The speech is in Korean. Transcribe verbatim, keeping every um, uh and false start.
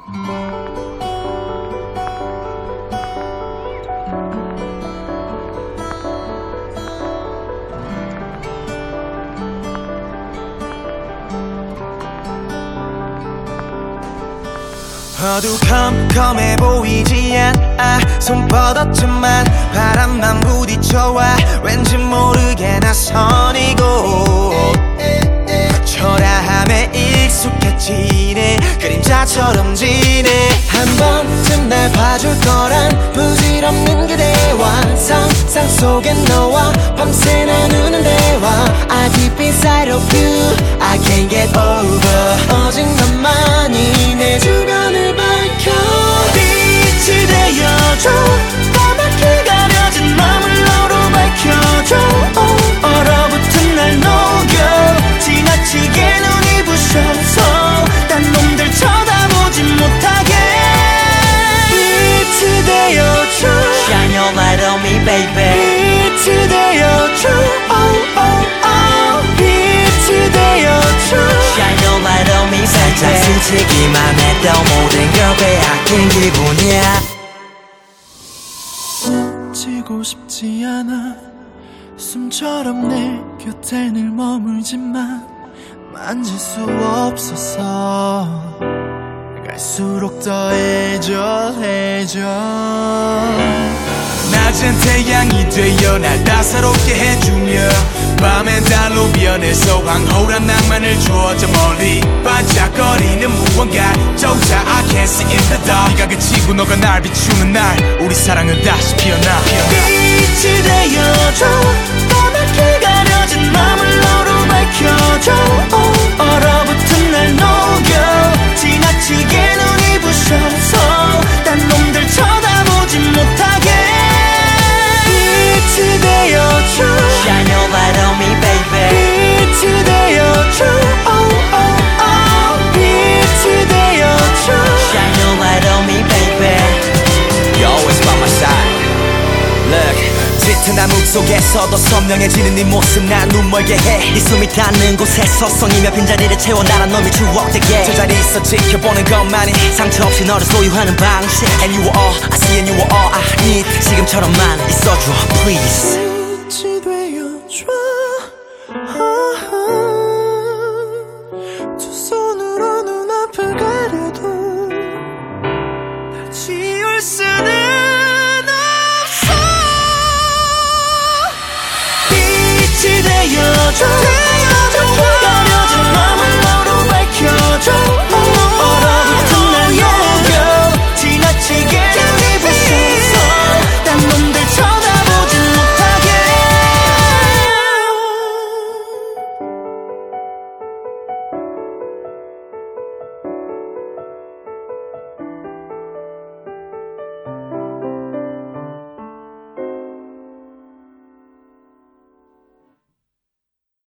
어두컴컴해 보이지 않아 손뻗었지만 바람만 부딪혀와 왠지 모르게 낯선 이곳 초라함에 익숙해지네 그림자처럼 지네 한 번쯤 날 봐줄 거란 부질없는 그대와 상상 속엔 너와 밤새 나누는 대화 I deep inside of you I can't get over 오직 너만이 내 주변을 밝혀 빛이 되어줘 까맣게 가려진 맘을 너로 밝혀줘 oh, 얼어붙은 날 녹여 지나치게 눈이 부셔서 딴 놈들 쳐다보지 못하게 빛이 되어줘 Shine your light on me baby 빛이 되어줘 oh, oh, oh. 빛이 되어줘 Shine your light on me baby 살짝 스치기만 해도 모든 걸 빼앗긴 기분이야 놓치고 싶지 않아 숨처럼 내 곁에 늘 머물지만 만질 수 없어서 갈수록 더해져 해져 낮은 태양이 되어 날 따사롭게 해주며 밤엔 달로 변해서 황홀한 낭만을 줘 저 멀리 반짝거리는 무언가조차 I can't see in the dark 네가 그치고 너가 날 비추는 날 우리 사랑은 다시 피어나 빛이 되어줘 까맣게 가려진 맘을 너로 밝혀줘 oh, 얼어붙은 날 녹여 지나치게 눈이 부셔서 딴 놈들 쳐다보지 못하게 빛이 되어줘 Shine your light on me baby 빛이 되어줘 oh, oh, oh. 빛이 되어줘 Shine your light on me baby You're always by my side Look 짙은 암흑 속에서도 선명해지는 네 모습 난 눈멀게 해 네 숨이 닿는 곳에서 성이며 빈자리를 채워 나란 놈이 추억되게 저 자리에서 지켜보는 것만이 상처 없이 너를 소유하는 방식 And you are all I see and you are all I need 지금처럼만 있어줘 please 빛이 되어줘 두 손으로 눈앞을 가려도 날 지울 수는 빛이 되어줘